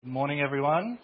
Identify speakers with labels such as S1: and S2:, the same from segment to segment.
S1: Good morning, everyone.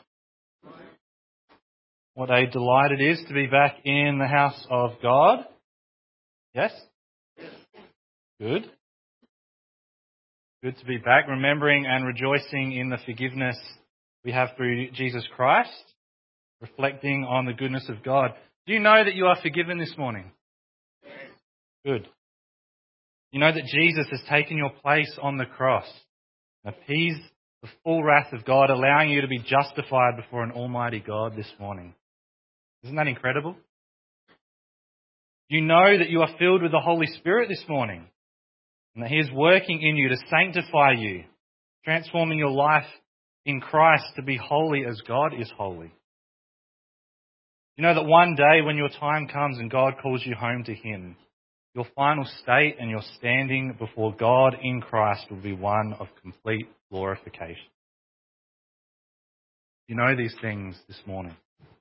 S1: What a delight it is to be back in the house of God. Yes? Good. Good to be back, remembering and rejoicing in the forgiveness we have through Jesus Christ, reflecting on the goodness of God. Do you know that you are forgiven this morning? Good. You know that Jesus has taken your place on the cross, appeased the full wrath of God, allowing you to be justified before an almighty God this morning. Isn't that incredible? You know that you are filled with the Holy Spirit this morning and that He is working in you to sanctify you, transforming your life in Christ to be holy as God is holy. You know that one day when your time comes and God calls you home to Him, your final state and your standing before God in Christ will be one of complete glorification. You know these things this morning.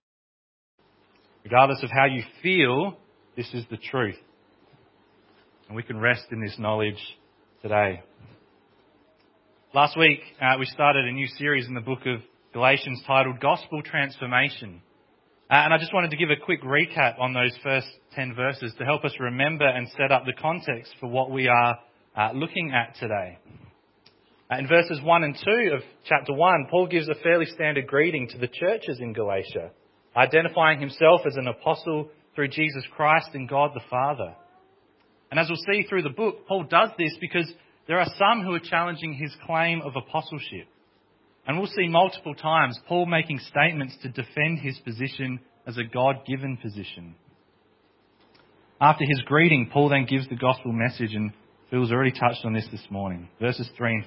S1: Regardless of how you feel, this is the truth. And we can rest in this knowledge today. Last week, we started a new series in the book of Galatians titled Gospel Transformation. And I just wanted to give a quick recap on those first 10 verses to help us remember and set up the context for what we are looking at today. In verses 1 and 2 of chapter 1, Paul gives a fairly standard greeting to the churches in Galatia, identifying himself as an apostle through Jesus Christ and God the Father. And as we'll see through the book, Paul does this because there are some who are challenging his claim of apostleship. And we'll see multiple times Paul making statements to defend his position as a God-given position. After his greeting, Paul then gives the gospel message, and Phil's already touched on this morning. Verses 3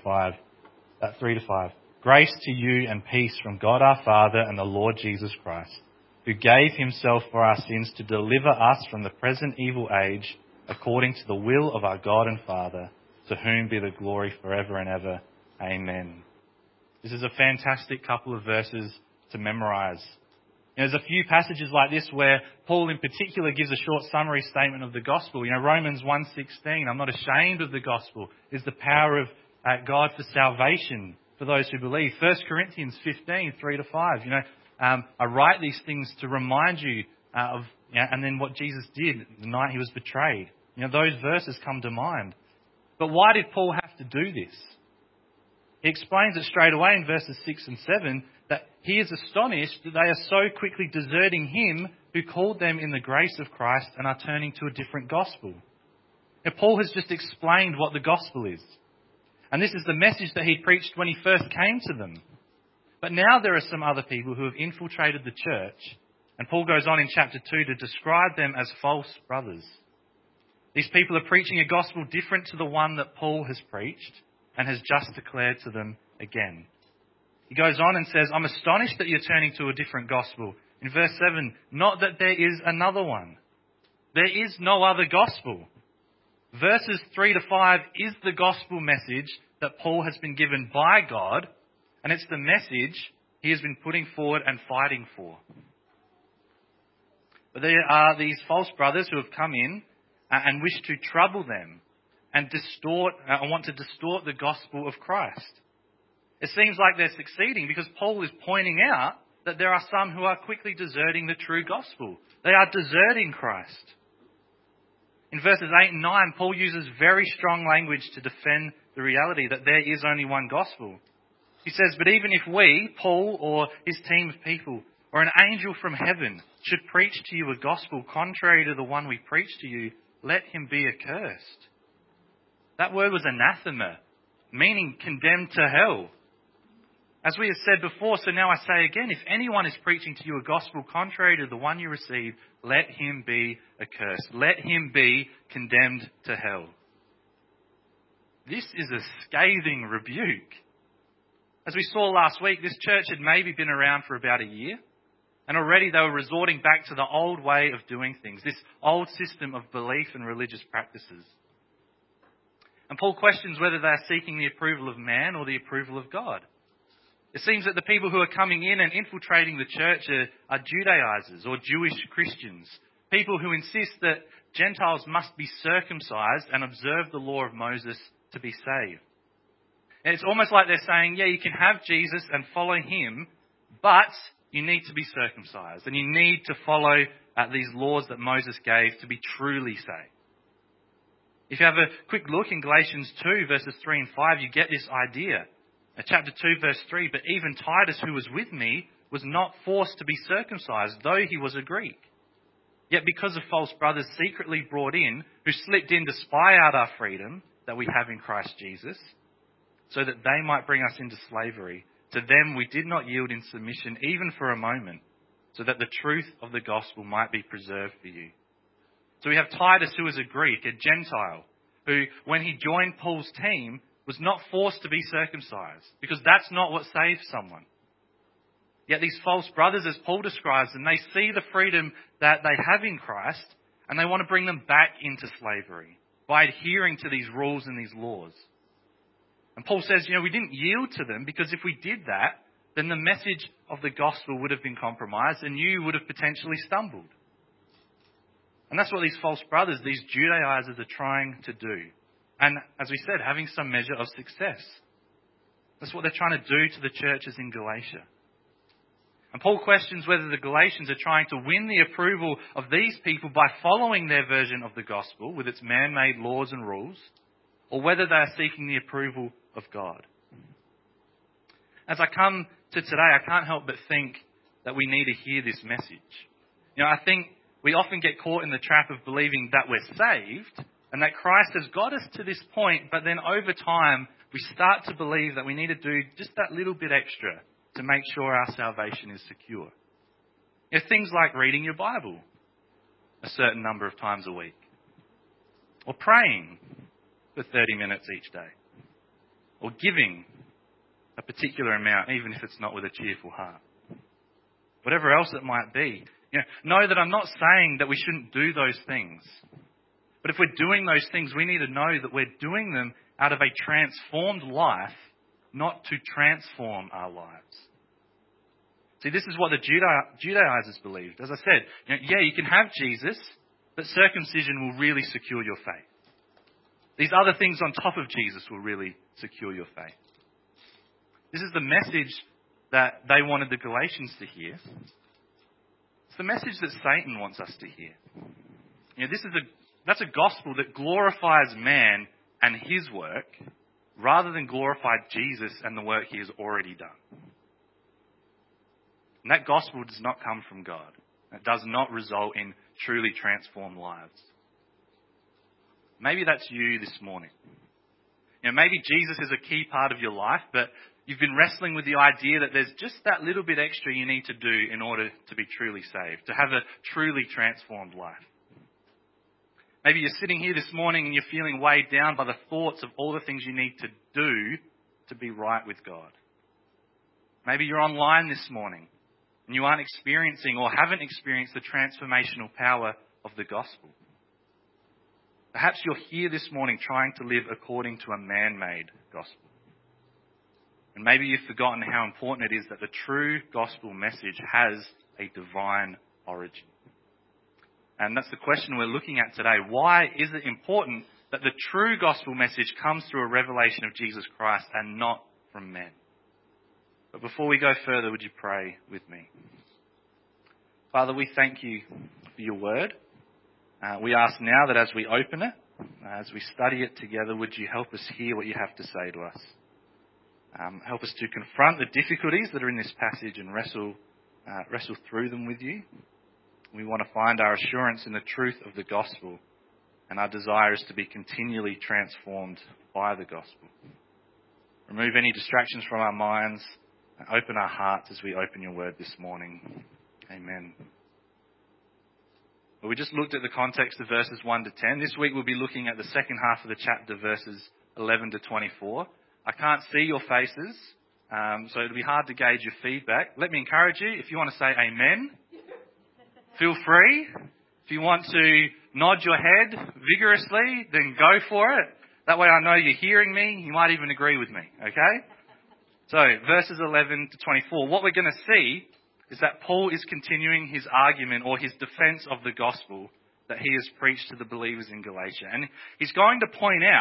S1: to 5. Grace to you and peace from God our Father and the Lord Jesus Christ, who gave himself for our sins to deliver us from the present evil age, according to the will of our God and Father, to whom be the glory forever and ever. Amen. This is a fantastic couple of verses to memorize. There's a few passages like this where Paul in particular gives a short summary statement of the gospel. Romans 1:16, I'm not ashamed of the gospel, is the power of God for salvation for those who believe. 1 Corinthians 15, 3 to 5. I write these things to remind you of, and then what Jesus did the night he was betrayed. Those verses come to mind. But why did Paul have to do this? He explains it straight away in verses 6 and 7 that he is astonished that they are so quickly deserting him who called them in the grace of Christ and are turning to a different gospel. Now, Paul has just explained what the gospel is. And this is the message that he preached when he first came to them. But now there are some other people who have infiltrated the church. And Paul goes on in chapter 2 to describe them as false brothers. These people are preaching a gospel different to the one that Paul has preached and has just declared to them again. He goes on and says, I'm astonished that you're turning to a different gospel. In verse 7, not that there is another one. There is no other gospel. Verses 3 to 5 is the gospel message that Paul has been given by God, and it's the message he has been putting forward and fighting for. But there are these false brothers who have come in and wish to trouble them and want to distort the gospel of Christ. It seems like they're succeeding because Paul is pointing out that there are some who are quickly deserting the true gospel. They are deserting Christ. In verses 8 and 9, Paul uses very strong language to defend the reality that there is only one gospel. He says, but even if we, Paul or his team of people, or an angel from heaven should preach to you a gospel contrary to the one we preach to you, let him be accursed. That word was anathema, meaning condemned to hell. As we have said before, so now I say again, if anyone is preaching to you a gospel contrary to the one you received, let him be accursed. Let him be condemned to hell. This is a scathing rebuke. As we saw last week, this church had maybe been around for about a year, and already they were resorting back to the old way of doing things, this old system of belief and religious practices. And Paul questions whether they are seeking the approval of man or the approval of God. It seems that the people who are coming in and infiltrating the church are Judaizers or Jewish Christians, people who insist that Gentiles must be circumcised and observe the law of Moses to be saved. And it's almost like they're saying, yeah, you can have Jesus and follow him, but you need to be circumcised. And you need to follow these laws that Moses gave to be truly saved. If you have a quick look in Galatians 2, verses 3 and 5, you get this idea. Chapter 2, verse 3, but even Titus, who was with me, was not forced to be circumcised, though he was a Greek. Yet because of false brothers secretly brought in, who slipped in to spy out our freedom that we have in Christ Jesus, so that they might bring us into slavery, to them we did not yield in submission even for a moment, so that the truth of the gospel might be preserved for you. So we have Titus, who is a Greek, a Gentile, who, when he joined Paul's team, was not forced to be circumcised, because that's not what saves someone. Yet these false brothers, as Paul describes them, they see the freedom that they have in Christ, and they want to bring them back into slavery by adhering to these rules and these laws. And Paul says, we didn't yield to them, because if we did that, then the message of the gospel would have been compromised and you would have potentially stumbled. And that's what these false brothers, these Judaizers, are trying to do. And as we said, having some measure of success. That's what they're trying to do to the churches in Galatia. And Paul questions whether the Galatians are trying to win the approval of these people by following their version of the gospel with its man-made laws and rules, or whether they are seeking the approval of God. As I come to today, I can't help but think that we need to hear this message. I think we often get caught in the trap of believing that we're saved and that Christ has got us to this point, but then over time we start to believe that we need to do just that little bit extra to make sure our salvation is secure. Things like reading your Bible a certain number of times a week, or praying for 30 minutes each day, or giving a particular amount, even if it's not with a cheerful heart. Whatever else it might be. Know that I'm not saying that we shouldn't do those things. But if we're doing those things, we need to know that we're doing them out of a transformed life, not to transform our lives. See, this is what the Judaizers believed. As I said, you can have Jesus, but circumcision will really secure your faith. These other things on top of Jesus will really secure your faith. This is the message that they wanted the Galatians to hear. It's the message that Satan wants us to hear. That's a gospel that glorifies man and his work rather than glorify Jesus and the work he has already done. And that gospel does not come from God. It does not result in truly transformed lives. Maybe that's you this morning. Maybe Jesus is a key part of your life, but you've been wrestling with the idea that there's just that little bit extra you need to do in order to be truly saved, to have a truly transformed life. Maybe you're sitting here this morning and you're feeling weighed down by the thoughts of all the things you need to do to be right with God. Maybe you're online this morning and you aren't experiencing or haven't experienced the transformational power of the gospel. Perhaps you're here this morning trying to live according to a man-made gospel. And maybe you've forgotten how important it is that the true gospel message has a divine origin. And that's the question we're looking at today. Why is it important that the true gospel message comes through a revelation of Jesus Christ and not from men? But before we go further, would you pray with me? Father, we thank you for your word. We ask now that as we open it, as we study it together, would you help us hear what you have to say to us? Help us to confront the difficulties that are in this passage and wrestle through them with you. We want to find our assurance in the truth of the gospel, and our desire is to be continually transformed by the gospel. Remove any distractions from our minds and open our hearts as we open your word this morning. Amen. Well, we just looked at the context of verses 1 to 10. This week we'll be looking at the second half of the chapter, verses 11 to 24. I can't see your faces, so it'll be hard to gauge your feedback. Let me encourage you, if you want to say amen, feel free. If you want to nod your head vigorously, then go for it. That way I know you're hearing me. You might even agree with me, okay? So, verses 11 to 24. What we're going to see is that Paul is continuing his argument or his defense of the gospel that he has preached to the believers in Galatia. And he's going to point out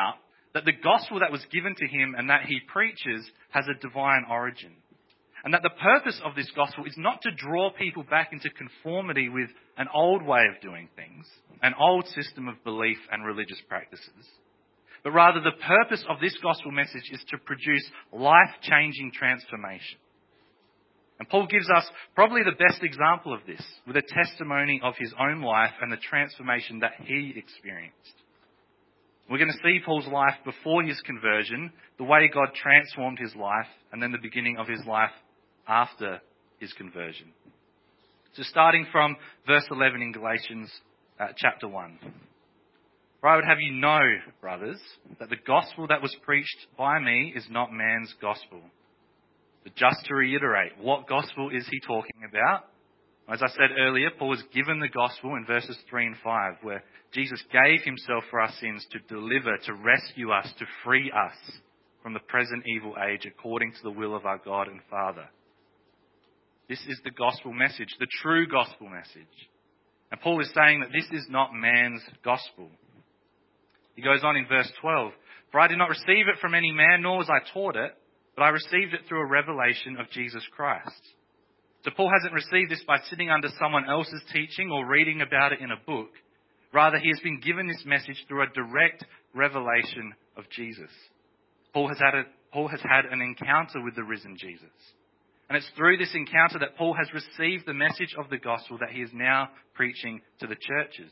S1: that the gospel that was given to him and that he preaches has a divine origin. And that the purpose of this gospel is not to draw people back into conformity with an old way of doing things, an old system of belief and religious practices, but rather the purpose of this gospel message is to produce life-changing transformation. And Paul gives us probably the best example of this with a testimony of his own life and the transformation that he experienced. We're going to see Paul's life before his conversion, the way God transformed his life, and then the beginning of his life after his conversion. So starting from verse 11 in Galatians chapter 1. For I would have you know, brothers, that the gospel that was preached by me is not man's gospel. But just to reiterate, what gospel is he talking about? As I said earlier, Paul was given the gospel in verses 3 and 5, where Jesus gave himself for our sins to deliver, to rescue us, to free us from the present evil age according to the will of our God and Father. This is the gospel message, the true gospel message. And Paul is saying that this is not man's gospel. He goes on in verse 12, for I did not receive it from any man, nor was I taught it, but I received it through a revelation of Jesus Christ. So Paul hasn't received this by sitting under someone else's teaching or reading about it in a book. Rather, he has been given this message through a direct revelation of Jesus. Paul has had an encounter with the risen Jesus. And it's through this encounter that Paul has received the message of the gospel that he is now preaching to the churches.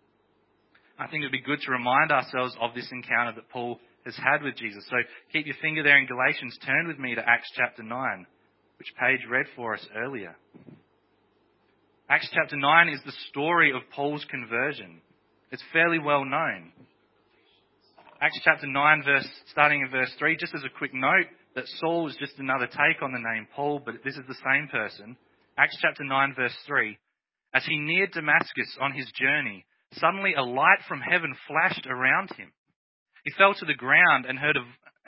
S1: I think it would be good to remind ourselves of this encounter that Paul has had with Jesus. So keep your finger there in Galatians. Turn with me to Acts chapter 9, which Paige read for us earlier. Acts chapter 9 is the story of Paul's conversion. It's fairly well known. Acts chapter 9, starting in verse 3, just as a quick note, that Saul is just another take on the name Paul, but this is the same person. Acts chapter 9, verse 3. As he neared Damascus on his journey, suddenly a light from heaven flashed around him. He fell to the ground and heard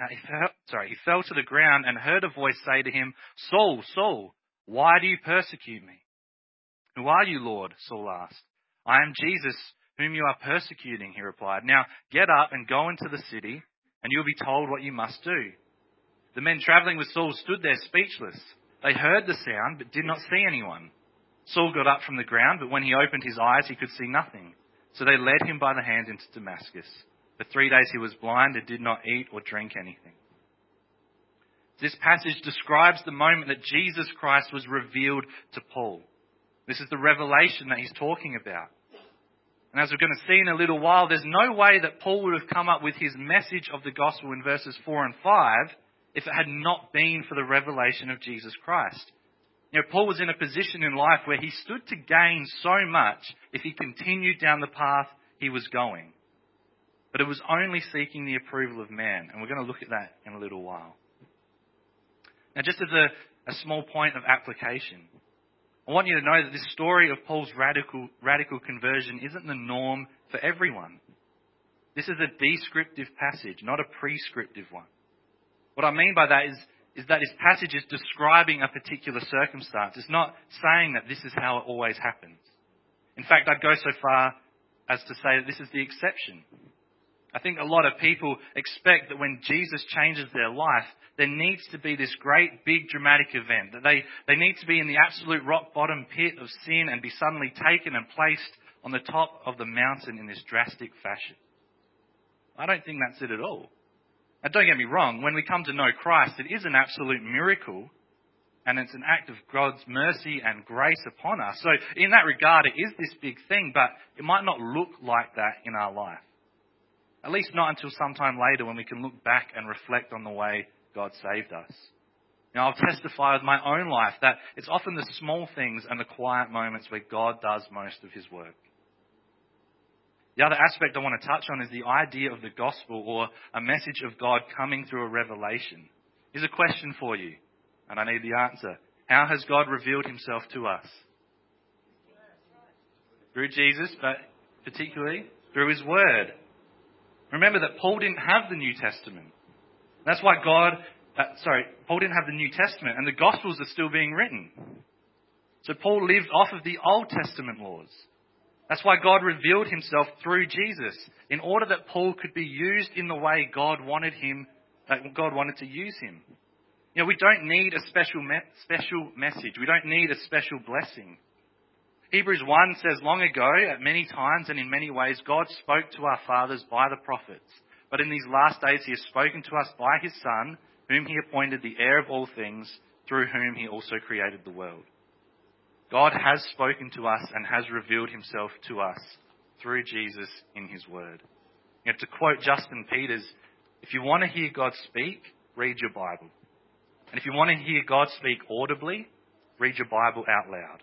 S1: a voice say to him, Saul, Saul, why do you persecute me? Who are you, Lord? Saul asked. I am Jesus, whom you are persecuting, he replied. Now get up and go into the city, and you will be told what you must do. The men travelling with Saul stood there speechless. They heard the sound, but did not see anyone. Saul got up from the ground, but when he opened his eyes, he could see nothing. So they led him by the hand into Damascus. For 3 days he was blind and did not eat or drink anything. This passage describes the moment that Jesus Christ was revealed to Paul. This is the revelation that he's talking about. And as we're going to see in a little while, there's no way that Paul would have come up with his message of the gospel in verses 4 and 5 if it had not been for the revelation of Jesus Christ. You know, Paul was in a position in life where he stood to gain so much if he continued down the path he was going. But it was only seeking the approval of man. And we're going to look at that in a little while. Now, just as a small point of application, I want you to know that this story of Paul's radical conversion isn't the norm for everyone. This is a descriptive passage, not a prescriptive one. What I mean by that is that this passage is describing a particular circumstance. It's not saying that this is how it always happens. In fact, I'd go so far as to say that this is the exception. I think a lot of people expect that when Jesus changes their life, there needs to be this great, big, dramatic event. That they need to be in the absolute rock bottom pit of sin and be suddenly taken and placed on the top of the mountain in this drastic fashion. I don't think that's it at all. Now, don't get me wrong, when we come to know Christ, it is an absolute miracle, and it's an act of God's mercy and grace upon us. So in that regard, it is this big thing, but it might not look like that in our life. At least not until sometime later when we can look back and reflect on the way God saved us. Now, I'll testify with my own life that it's often the small things and the quiet moments where God does most of his work. The other aspect I want to touch on is the idea of the gospel, or a message of God coming through a revelation. Here's a question for you, and I need the answer. How has God revealed himself to us? Through Jesus, but particularly through his word. Remember that Paul didn't have the New Testament. That's why Paul didn't have the New Testament, and the Gospels are still being written. So Paul lived off of the Old Testament laws. That's why God revealed himself through Jesus, in order that Paul could be used in the way God wanted to use him. You know, we don't need a special message. We don't need a special blessing. Hebrews 1 says, long ago, at many times and in many ways, God spoke to our fathers by the prophets. But in these last days, he has spoken to us by his Son, whom he appointed the heir of all things, through whom he also created the world. God has spoken to us and has revealed himself to us through Jesus in his word. You know, to quote Justin Peters, if you want to hear God speak, read your Bible. And if you want to hear God speak audibly, read your Bible out loud.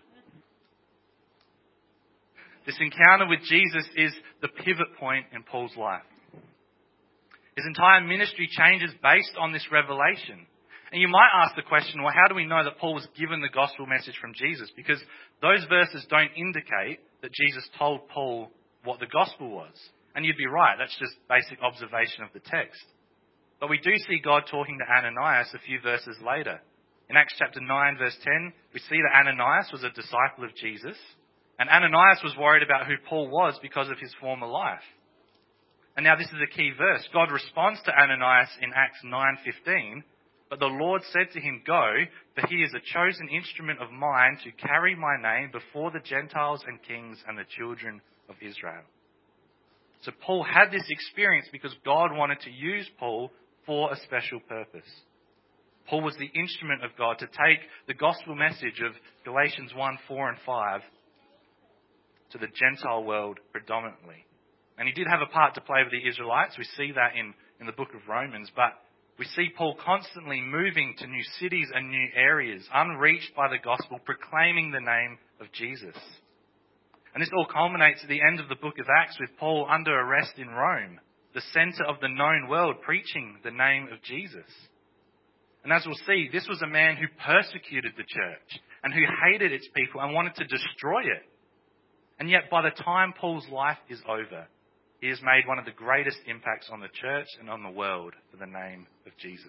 S1: This encounter with Jesus is the pivot point in Paul's life. His entire ministry changes based on this revelation. And you might ask the question, well, how do we know that Paul was given the gospel message from Jesus? Because those verses don't indicate that Jesus told Paul what the gospel was. And you'd be right, that's just basic observation of the text. But we do see God talking to Ananias a few verses later. In Acts chapter 9, verse 10, we see that Ananias was a disciple of Jesus. And Ananias was worried about who Paul was because of his former life. And now this is a key verse. God responds to Ananias in Acts 9:15, but the Lord said to him, go, for he is a chosen instrument of mine to carry my name before the Gentiles and kings and the children of Israel. So Paul had this experience because God wanted to use Paul for a special purpose. Paul was the instrument of God to take the gospel message of Galatians 1, 4 and 5 to the Gentile world predominantly. And he did have a part to play with the Israelites. We see that in the book of Romans. But we see Paul constantly moving to new cities and new areas, unreached by the gospel, proclaiming the name of Jesus. And this all culminates at the end of the book of Acts with Paul under arrest in Rome, the centre of the known world, preaching the name of Jesus. And as we'll see, this was a man who persecuted the church and who hated its people and wanted to destroy it. And yet by the time Paul's life is over, he has made one of the greatest impacts on the church and on the world for the name of Jesus.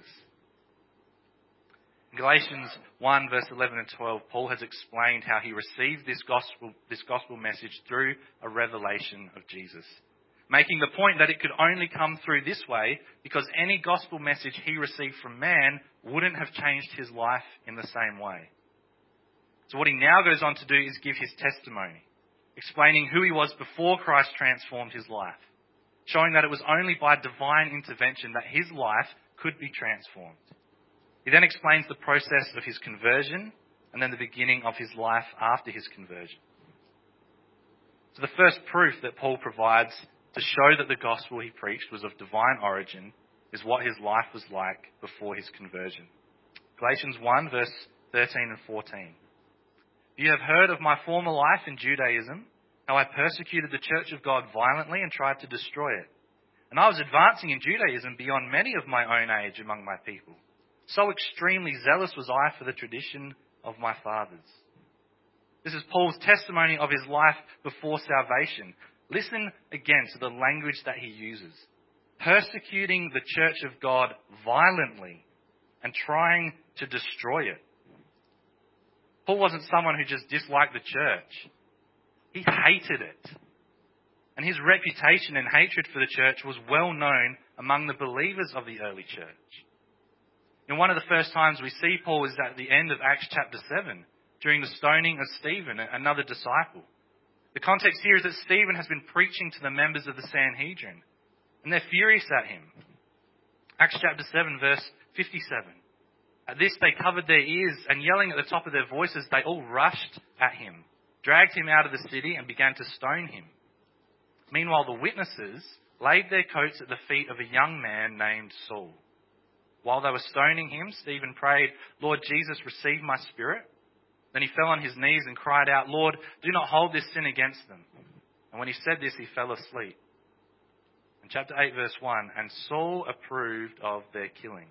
S1: In Galatians 1, verse 11 and 12, Paul has explained how he received this gospel message through a revelation of Jesus, making the point that it could only come through this way because any gospel message he received from man wouldn't have changed his life in the same way. So what he now goes on to do is give his testimony, explaining who he was before Christ transformed his life, showing that it was only by divine intervention that his life could be transformed. He then explains the process of his conversion and then the beginning of his life after his conversion. So the first proof that Paul provides to show that the gospel he preached was of divine origin is what his life was like before his conversion. Galatians 1, verse 13 and 14. You have heard of my former life in Judaism, how I persecuted the church of God violently and tried to destroy it. And I was advancing in Judaism beyond many of my own age among my people. So extremely zealous was I for the tradition of my fathers. This is Paul's testimony of his life before salvation. Listen again to the language that he uses. Persecuting the church of God violently and trying to destroy it. Paul wasn't someone who just disliked the church. He hated it. And his reputation and hatred for the church was well known among the believers of the early church. And one of the first times we see Paul is at the end of Acts chapter 7, during the stoning of Stephen, another disciple. The context here is that Stephen has been preaching to the members of the Sanhedrin, and they're furious at him. Acts chapter 7, verse 57. At this they covered their ears, and yelling at the top of their voices, they all rushed at him, dragged him out of the city, and began to stone him. Meanwhile, the witnesses laid their coats at the feet of a young man named Saul. While they were stoning him, Stephen prayed, Lord Jesus, receive my spirit. Then he fell on his knees and cried out, Lord, do not hold this sin against them. And when he said this, he fell asleep. In chapter 8, verse 1, and Saul approved of their killing.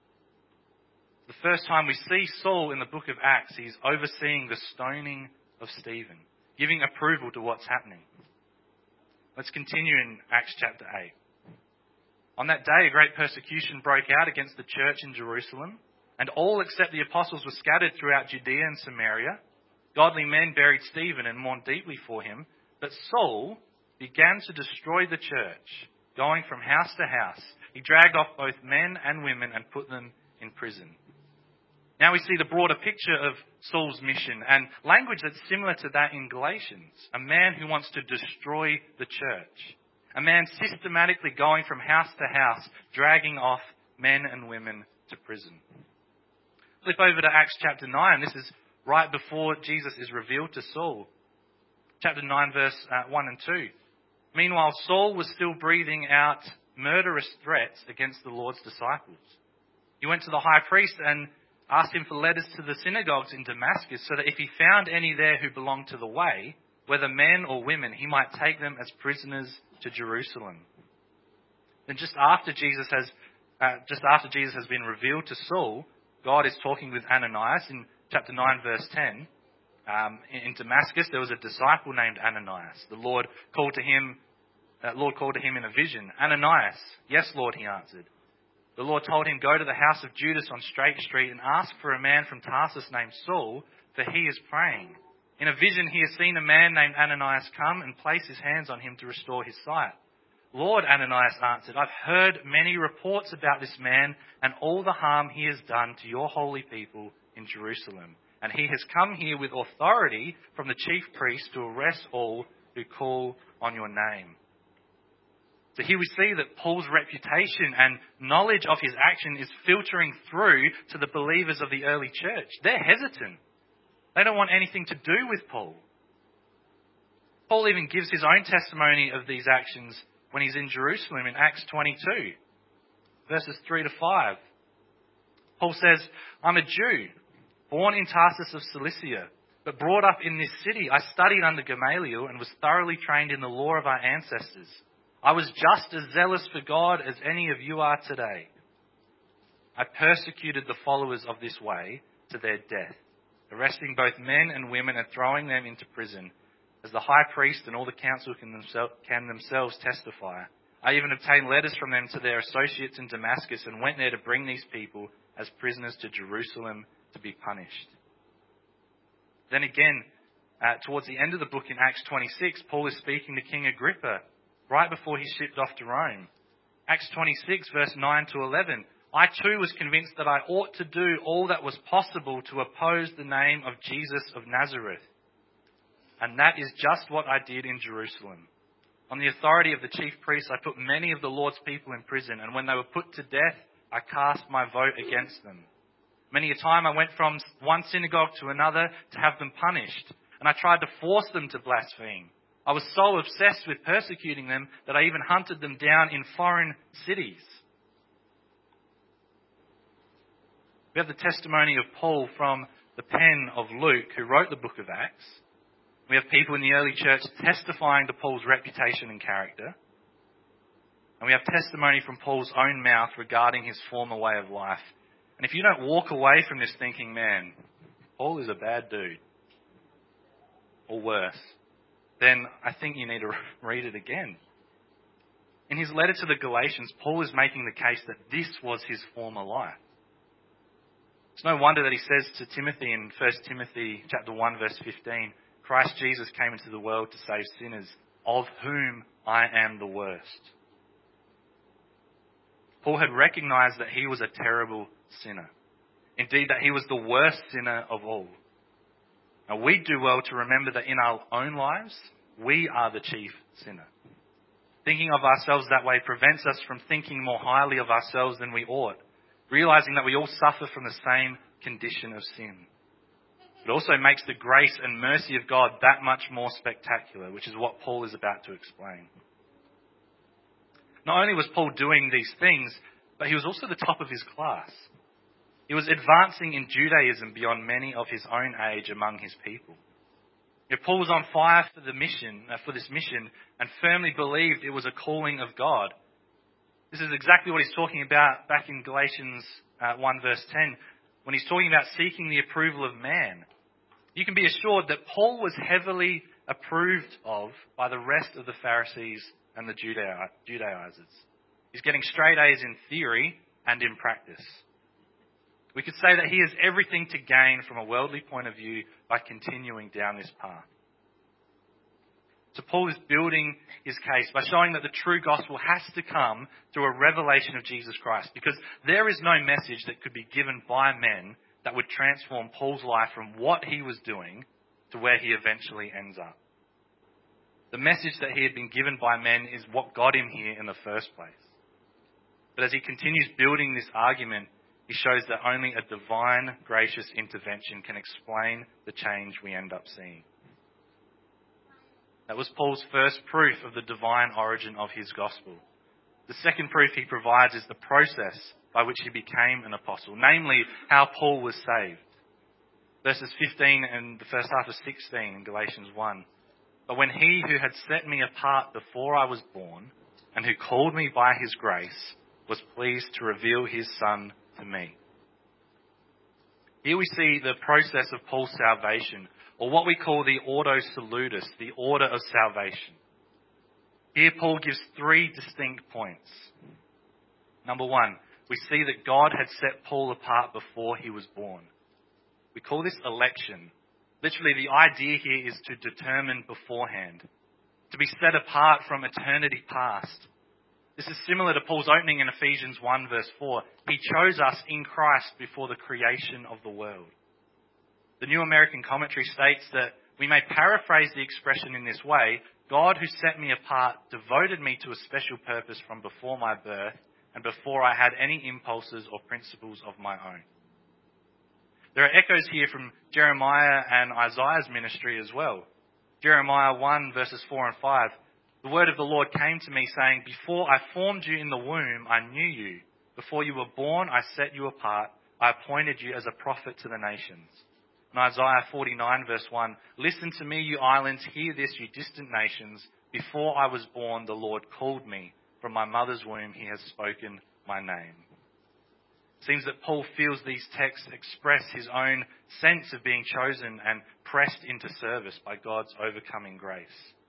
S1: The first time we see Saul in the book of Acts, he's overseeing the stoning of Stephen, giving approval to what's happening. Let's continue in Acts chapter 8. On that day, a great persecution broke out against the church in Jerusalem, and all except the apostles were scattered throughout Judea and Samaria. Godly men buried Stephen and mourned deeply for him, But Saul began to destroy the church, going from house to house. He dragged off both men and women and put them in prison. Now we see the broader picture of Saul's mission and language that's similar to that in Galatians. A man who wants to destroy the church. A man systematically going from house to house, dragging off men and women to prison. Flip over to Acts chapter 9. This is right before Jesus is revealed to Saul. Chapter 9, verse 1 and 2. Meanwhile, Saul was still breathing out murderous threats against the Lord's disciples. He went to the high priest and asked him for letters to the synagogues in Damascus so that if he found any there who belonged to the way, whether men or women, he might take them as prisoners to Jerusalem. Then just after Jesus has been revealed to Saul, God is talking with Ananias in chapter 9, verse 10. In Damascus, there was a disciple named Ananias. The Lord called to him in a vision. Ananias, yes, Lord, he answered. The Lord told him, go to the house of Judas on Straight Street and ask for a man from Tarsus named Saul, for he is praying. In a vision, he has seen a man named Ananias come and place his hands on him to restore his sight. Lord, Ananias answered, I've heard many reports about this man and all the harm he has done to your holy people in Jerusalem. And he has come here with authority from the chief priest to arrest all who call on your name. So here we see that Paul's reputation and knowledge of his action is filtering through to the believers of the early church. They're hesitant. They don't want anything to do with Paul. Paul even gives his own testimony of these actions when he's in Jerusalem in Acts 22, verses 3 to 5. Paul says, I'm a Jew, born in Tarsus of Cilicia, but brought up in this city. I studied under Gamaliel and was thoroughly trained in the law of our ancestors. I was just as zealous for God as any of you are today. I persecuted the followers of this way to their death, arresting both men and women and throwing them into prison, as the high priest and all the council can themselves testify. I even obtained letters from them to their associates in Damascus and went there to bring these people as prisoners to Jerusalem to be punished. Then again, towards the end of the book in Acts 26, Paul is speaking to King Agrippa right before he shipped off to Rome. Acts 26, verse 9 to 11. I too was convinced that I ought to do all that was possible to oppose the name of Jesus of Nazareth. And that is just what I did in Jerusalem. On the authority of the chief priests, I put many of the Lord's people in prison, and when they were put to death, I cast my vote against them. Many a time I went from one synagogue to another to have them punished, and I tried to force them to blaspheme. I was so obsessed with persecuting them that I even hunted them down in foreign cities. We have the testimony of Paul from the pen of Luke, who wrote the book of Acts. We have people in the early church testifying to Paul's reputation and character. And we have testimony from Paul's own mouth regarding his former way of life. And if you don't walk away from this thinking, man, Paul is a bad dude, or worse, then I think you need to read it again. In his letter to the Galatians, Paul is making the case that this was his former life. It's no wonder that he says to Timothy in 1 Timothy chapter 1, verse 15, Christ Jesus came into the world to save sinners, of whom I am the worst. Paul had recognized that he was a terrible sinner. Indeed, that he was the worst sinner of all. Now, we do well to remember that in our own lives, we are the chief sinner. Thinking of ourselves that way prevents us from thinking more highly of ourselves than we ought, realizing that we all suffer from the same condition of sin. It also makes the grace and mercy of God that much more spectacular, which is what Paul is about to explain. Not only was Paul doing these things, but he was also the top of his class. He was advancing in Judaism beyond many of his own age among his people. If Paul was on fire for this mission, and firmly believed it was a calling of God. This is exactly what he's talking about back in Galatians 1 verse 10, when he's talking about seeking the approval of man. You can be assured that Paul was heavily approved of by the rest of the Pharisees and the Judaizers. He's getting straight A's in theory and in practice. We could say that he has everything to gain from a worldly point of view by continuing down this path. So Paul is building his case by showing that the true gospel has to come through a revelation of Jesus Christ, because there is no message that could be given by men that would transform Paul's life from what he was doing to where he eventually ends up. The message that he had been given by men is what got him here in the first place. But as he continues building this argument, he shows that only a divine, gracious intervention can explain the change we end up seeing. That was Paul's first proof of the divine origin of his gospel. The second proof he provides is the process by which he became an apostle, namely how Paul was saved. Verses 15 and the first half of 16 in Galatians 1. But when he who had set me apart before I was born, and who called me by his grace, was pleased to reveal his Son to me. Here we see the process of Paul's salvation, or what we call the Ordo Salutis, the order of salvation. Here Paul gives three distinct points. Number one, we see that God had set Paul apart before he was born. We call this election. Literally, the idea here is to determine beforehand, to be set apart from eternity past. This is similar to Paul's opening in Ephesians 1 verse 4. He chose us in Christ before the creation of the world. The New American Commentary states that we may paraphrase the expression in this way: God who set me apart devoted me to a special purpose from before my birth and before I had any impulses or principles of my own. There are echoes here from Jeremiah and Isaiah's ministry as well. Jeremiah 1 verses 4 and 5. The word of the Lord came to me saying, before I formed you in the womb, I knew you. Before you were born, I set you apart. I appointed you as a prophet to the nations. In Isaiah 49 verse 1, listen to me, you islands, hear this, you distant nations. Before I was born, the Lord called me. From my mother's womb, he has spoken my name. It seems that Paul feels these texts express his own sense of being chosen and pressed into service by God's overcoming grace.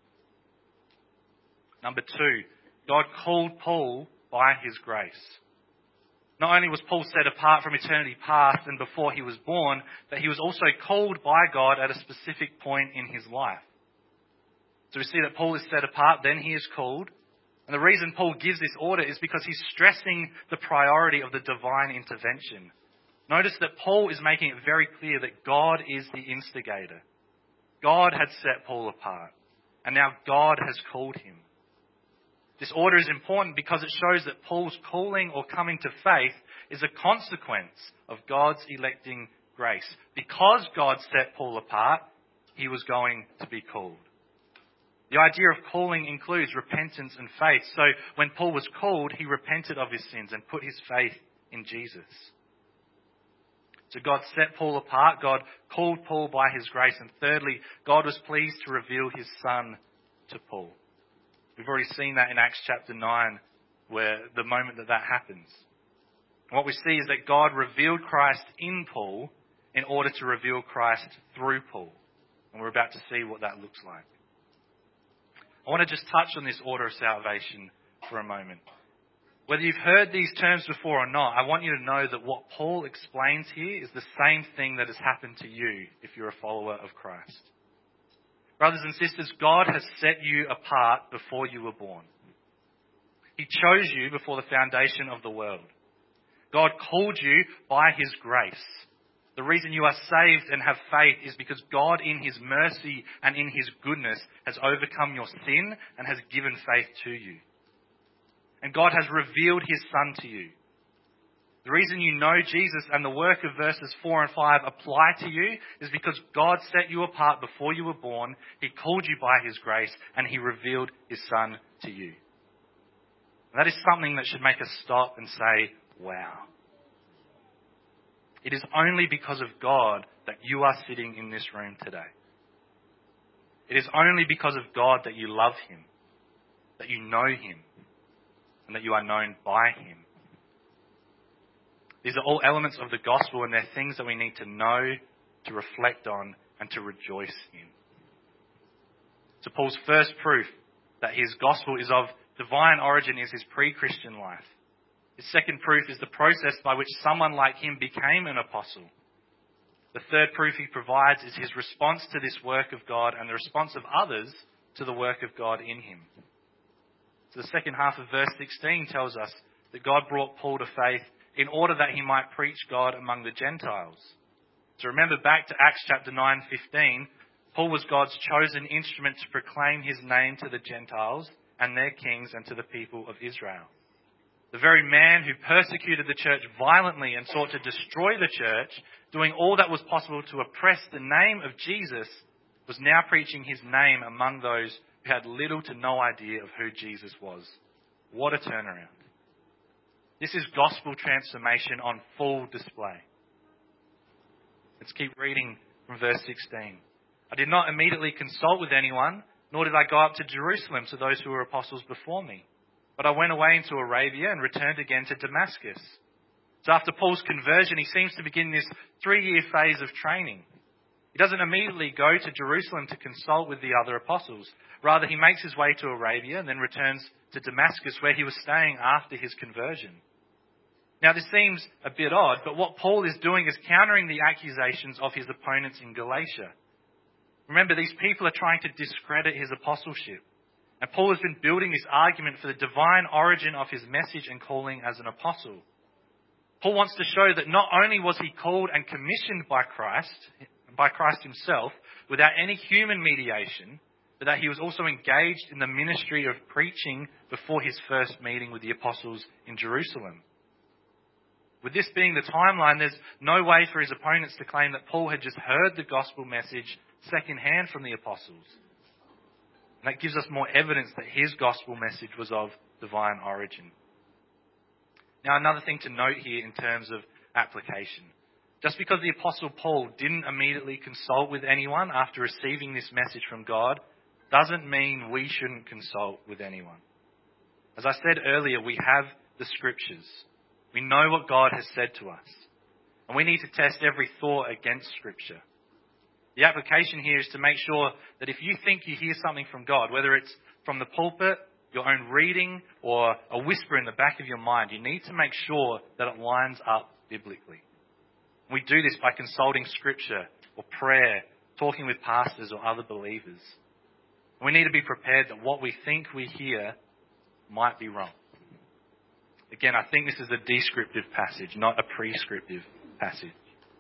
S1: Number two, God called Paul by his grace. Not only was Paul set apart from eternity past and before he was born, but he was also called by God at a specific point in his life. So we see that Paul is set apart, then he is called. And the reason Paul gives this order is because he's stressing the priority of the divine intervention. Notice that Paul is making it very clear that God is the instigator. God had set Paul apart, and now God has called him. This order is important because it shows that Paul's calling or coming to faith is a consequence of God's electing grace. Because God set Paul apart, he was going to be called. The idea of calling includes repentance and faith. So when Paul was called, he repented of his sins and put his faith in Jesus. So God set Paul apart. God called Paul by his grace. And thirdly, God was pleased to reveal his Son to Paul. We've already seen that in Acts chapter 9, where the moment that happens. And what we see is that God revealed Christ in Paul in order to reveal Christ through Paul. And we're about to see what that looks like. I want to just touch on this order of salvation for a moment. Whether you've heard these terms before or not, I want you to know that what Paul explains here is the same thing that has happened to you if you're a follower of Christ. Brothers and sisters, God has set you apart before you were born. He chose you before the foundation of the world. God called you by his grace. The reason you are saved and have faith is because God in his mercy and in his goodness has overcome your sin and has given faith to you. And God has revealed his Son to you. The reason you know Jesus and the work of verses 4 and 5 apply to you is because God set you apart before you were born. He called you by his grace and he revealed his Son to you. And that is something that should make us stop and say, wow. It is only because of God that you are sitting in this room today. It is only because of God that you love him, that you know him, and that you are known by him. These are all elements of the gospel, and they're things that we need to know, to reflect on, and to rejoice in. So Paul's first proof that his gospel is of divine origin is his pre-Christian life. His second proof is the process by which someone like him became an apostle. The third proof he provides is his response to this work of God and the response of others to the work of God in him. So the second half of verse 16 tells us that God brought Paul to faith in order that he might preach God among the Gentiles. So remember back to Acts chapter 9:15, Paul was God's chosen instrument to proclaim his name to the Gentiles and their kings and to the people of Israel. The very man who persecuted the church violently and sought to destroy the church, doing all that was possible to oppress the name of Jesus, was now preaching his name among those who had little to no idea of who Jesus was. What a turnaround. This is gospel transformation on full display. Let's keep reading from verse 16. I did not immediately consult with anyone, nor did I go up to Jerusalem to those who were apostles before me. But I went away into Arabia and returned again to Damascus. So after Paul's conversion, he seems to begin this 3-year phase of training. He doesn't immediately go to Jerusalem to consult with the other apostles. Rather, he makes his way to Arabia and then returns to Damascus, where he was staying after his conversion. Now, this seems a bit odd, but what Paul is doing is countering the accusations of his opponents in Galatia. Remember, these people are trying to discredit his apostleship. And Paul has been building this argument for the divine origin of his message and calling as an apostle. Paul wants to show that not only was he called and commissioned by Christ himself, without any human mediation, but that he was also engaged in the ministry of preaching before his first meeting with the apostles in Jerusalem. With this being the timeline, there's no way for his opponents to claim that Paul had just heard the gospel message secondhand from the apostles. And that gives us more evidence that his gospel message was of divine origin. Now, another thing to note here in terms of application. Just because the Apostle Paul didn't immediately consult with anyone after receiving this message from God, doesn't mean we shouldn't consult with anyone. As I said earlier, we have the Scriptures. We know what God has said to us. And we need to test every thought against Scripture. The application here is to make sure that if you think you hear something from God, whether it's from the pulpit, your own reading, or a whisper in the back of your mind, you need to make sure that it lines up biblically. We do this by consulting Scripture or prayer, talking with pastors or other believers. We need to be prepared that what we think we hear might be wrong. Again, I think this is a descriptive passage, not a prescriptive passage.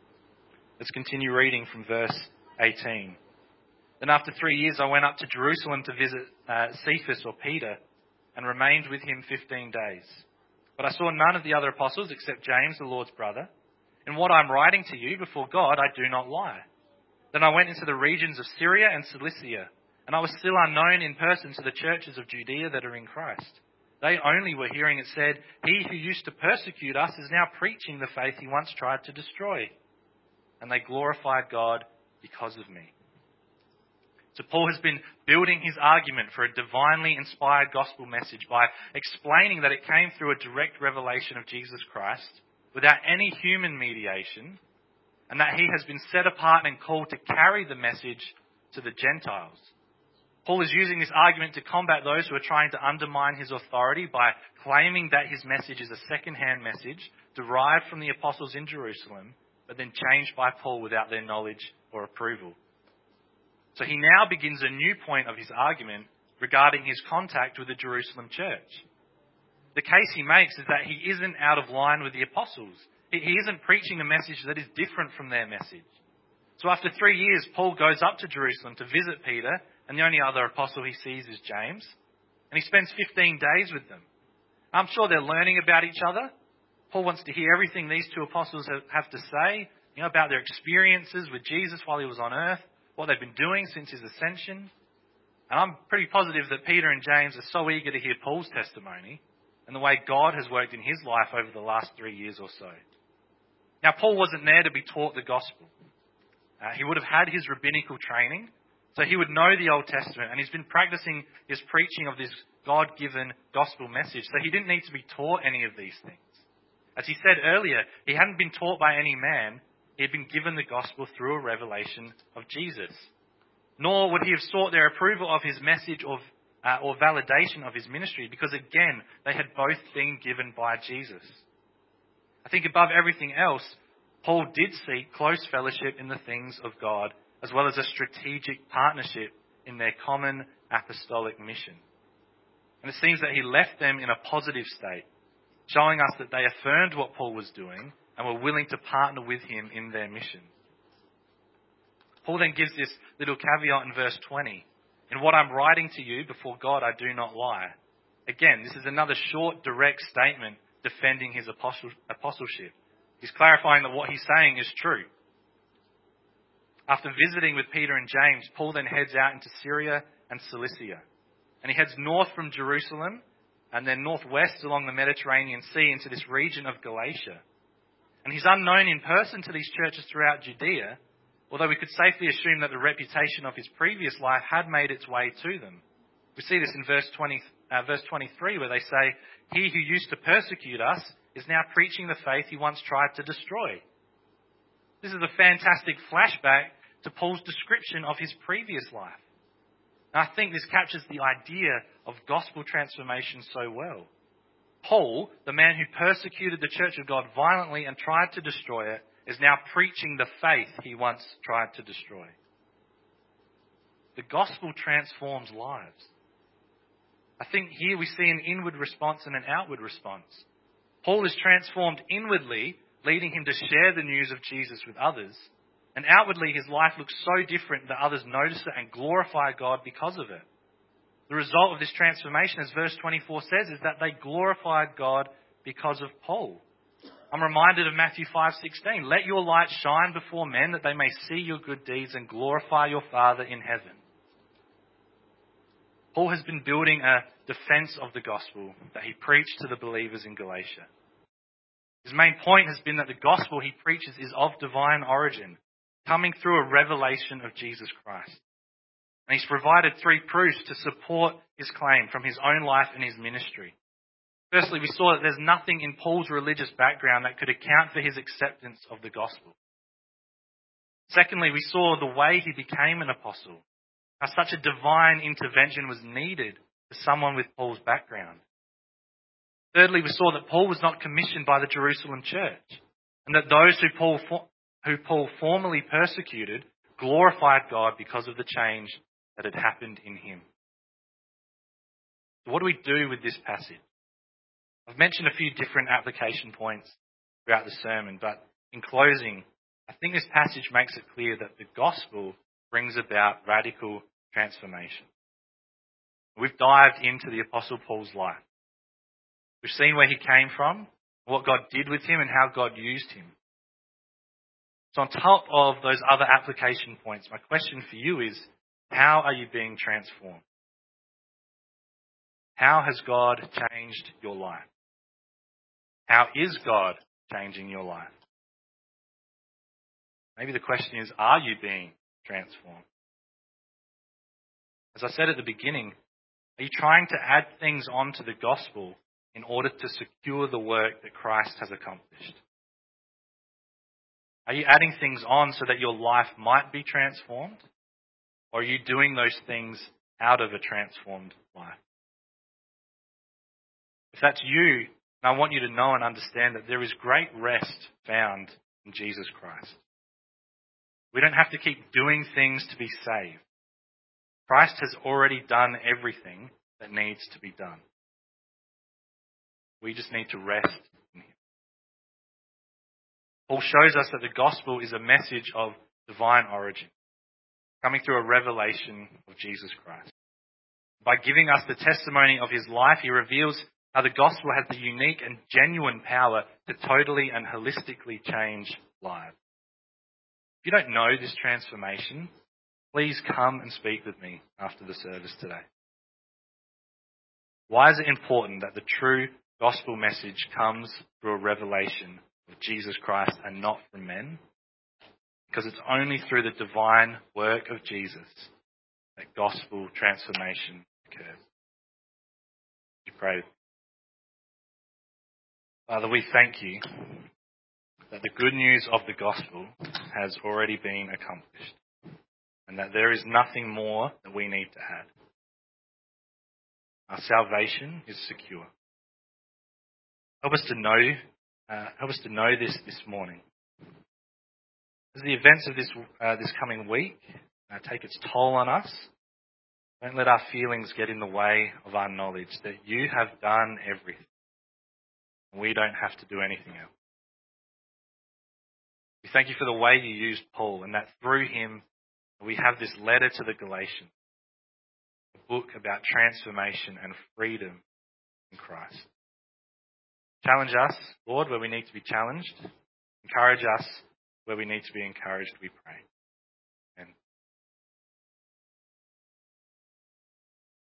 S1: Let's continue reading from verse 18. Then after 3 years I went up to Jerusalem to visit Cephas or Peter and remained with him 15 days. But I saw none of the other apostles except James, the Lord's brother. In what I am writing to you before God, I do not lie. Then I went into the regions of Syria and Cilicia, and I was still unknown in person to the churches of Judea that are in Christ. They only were hearing it said, "He who used to persecute us is now preaching the faith he once tried to destroy." And they glorified God because of me. So Paul has been building his argument for a divinely inspired gospel message by explaining that it came through a direct revelation of Jesus Christ without any human mediation, and that he has been set apart and called to carry the message to the Gentiles. Paul is using this argument to combat those who are trying to undermine his authority by claiming that his message is a second-hand message derived from the apostles in Jerusalem, but then changed by Paul without their knowledge or approval. So he now begins a new point of his argument regarding his contact with the Jerusalem church. The case he makes is that he isn't out of line with the apostles. He isn't preaching a message that is different from their message. So after 3 years, Paul goes up to Jerusalem to visit Peter, and the only other apostle he sees is James. And he spends 15 days with them. I'm sure they're learning about each other. Paul wants to hear everything these two apostles have to say, about their experiences with Jesus while he was on earth, what they've been doing since his ascension. And I'm pretty positive that Peter and James are so eager to hear Paul's testimony and the way God has worked in his life over the last 3 years or so. Now, Paul wasn't there to be taught the gospel. He would have had his rabbinical training, so he would know the Old Testament, and he's been practicing his preaching of this God-given gospel message, so he didn't need to be taught any of these things. As he said earlier, he hadn't been taught by any man. He had been given the gospel through a revelation of Jesus. Nor would he have sought their approval of his message or validation of his ministry, because again, they had both been given by Jesus. I think above everything else, Paul did seek close fellowship in the things of God, as well as a strategic partnership in their common apostolic mission. And it seems that he left them in a positive state, showing us that they affirmed what Paul was doing and were willing to partner with him in their mission. Paul then gives this little caveat in verse 20. In what I'm writing to you, before God I do not lie. Again, this is another short, direct statement defending his apostleship. He's clarifying that what he's saying is true. After visiting with Peter and James, Paul then heads out into Syria and Cilicia. And he heads north from Jerusalem and then northwest along the Mediterranean Sea into this region of Galatia. And he's unknown in person to these churches throughout Judea, although we could safely assume that the reputation of his previous life had made its way to them. We see this in verse 23 where they say, "He who used to persecute us is now preaching the faith he once tried to destroy." This is a fantastic flashback to Paul's description of his previous life. And I think this captures the idea of gospel transformation so well. Paul, the man who persecuted the church of God violently and tried to destroy it, is now preaching the faith he once tried to destroy. The gospel transforms lives. I think here we see an inward response and an outward response. Paul is transformed inwardly, leading him to share the news of Jesus with others. And outwardly, his life looks so different that others notice it and glorify God because of it. The result of this transformation, as verse 24 says, is that they glorified God because of Paul. I'm reminded of Matthew 5:16. Let your light shine before men that they may see your good deeds and glorify your Father in heaven. Paul has been building a defense of the gospel that he preached to the believers in Galatia. His main point has been that the gospel he preaches is of divine origin, coming through a revelation of Jesus Christ. And he's provided three proofs to support his claim from his own life and his ministry. Firstly, we saw that there's nothing in Paul's religious background that could account for his acceptance of the gospel. Secondly, we saw the way he became an apostle, how such a divine intervention was needed for someone with Paul's background. Thirdly, we saw that Paul was not commissioned by the Jerusalem church, and that those who Paul formerly persecuted glorified God because of the change that had happened in him. So what do we do with this passage? I've mentioned a few different application points throughout the sermon, but in closing, I think this passage makes it clear that the gospel brings about radical transformation. We've dived into the Apostle Paul's life. We've seen where he came from, what God did with him, and how God used him. So on top of those other application points, my question for you is, how are you being transformed? How has God changed your life? How is God changing your life? Maybe the question is, are you being transformed? As I said at the beginning, are you trying to add things onto the gospel in order to secure the work that Christ has accomplished? Are you adding things on so that your life might be transformed? Or are you doing those things out of a transformed life? If that's you, I want you to know and understand that there is great rest found in Jesus Christ. We don't have to keep doing things to be saved. Christ has already done everything that needs to be done. We just need to rest in him. Paul shows us that the gospel is a message of divine origin, coming through a revelation of Jesus Christ. By giving us the testimony of his life, he reveals how the gospel has the unique and genuine power to totally and holistically change lives. If you don't know this transformation, please come and speak with me after the service today. Why is it important that the true gospel message comes through a revelation of Jesus Christ and not from men? Because it's only through the divine work of Jesus that gospel transformation occurs. We pray. Father, we thank you that the good news of the gospel has already been accomplished and that there is nothing more that we need to add. Our salvation is secure. Help us to know this morning. As the events of this coming week take its toll on us, Don't let our feelings get in the way of our knowledge that you have done everything. And we don't have to do anything else. We thank you for the way you used Paul, and that through him we have this letter to the Galatians, a book about transformation and freedom in Christ. Challenge us, Lord, where we need to be challenged. Encourage us where we need to be encouraged, we pray.